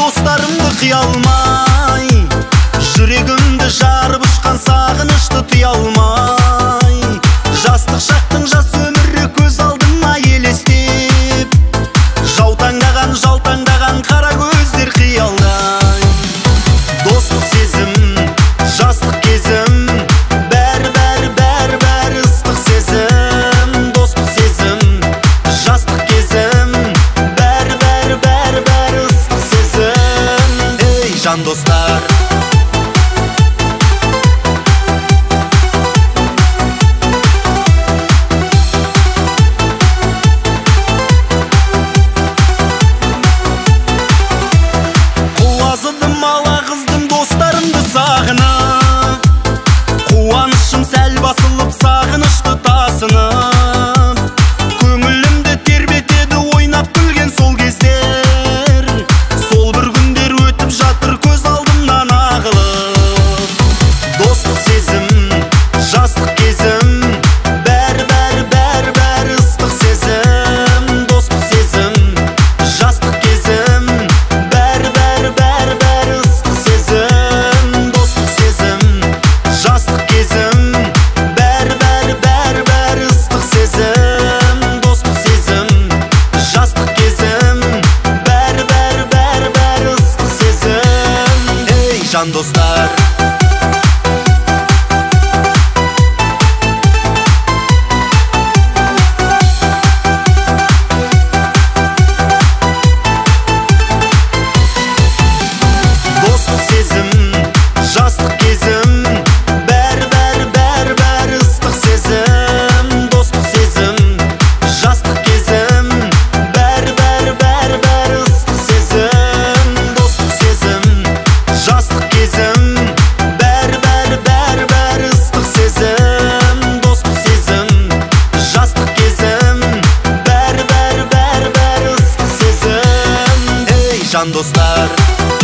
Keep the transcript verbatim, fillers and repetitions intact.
достарымды қия алмай, жүрегімді жарып ұшқан сағынышты тұя алмай, жастық шақтың жас өмірі көз алдыма елестеп, жаутаңдаған жалтаңдаған қара көздер қиялдай. Достық сезім, жастық кезім, бәрі бәрі бәрі бәрі ыстық сезім. Достық сезім, жастық кезім, бәрі бәрі бәрі бәрі ыстық сезім. Ей жан достар, құлазыдым ала қыздым достарымды сағынып, қуанышым сәл басылып сағынышты тасынып, көңілімді тербетеді ойнап күлген сол кездер, сол бір күндер өтіп жатыр көз алдымнан ағылып. Достық сезім, жастық кезім, бәрі бәрі бәрі бәрі ыстық сезім. Достық сезім, жастық кезім, бәрі бәрі бәрі бәрі ыстық сезім. Достық сезім, жастық кезім, бәрі бәрі бәрі бәрі ыстық сезім. Достық сезім, жастық кезім, бәрі бәрі бәрі бәрі ыстық сезім. Ей жан достар, достық сезім, жастық кезім, бәрі бәрі бәрі бәрі ыстық сезім. Достық сезім, жастық кезім, бәрі бәрі бәрі бәрі ыстық сезім. Достық сезім, жастық кезім, бәрі бәрі бәрі бәрі ыстық сезім. Достық сезім, жастық кезім, бәрі бәрі бәрі бәрі ыстық сезім. Ей жан достар.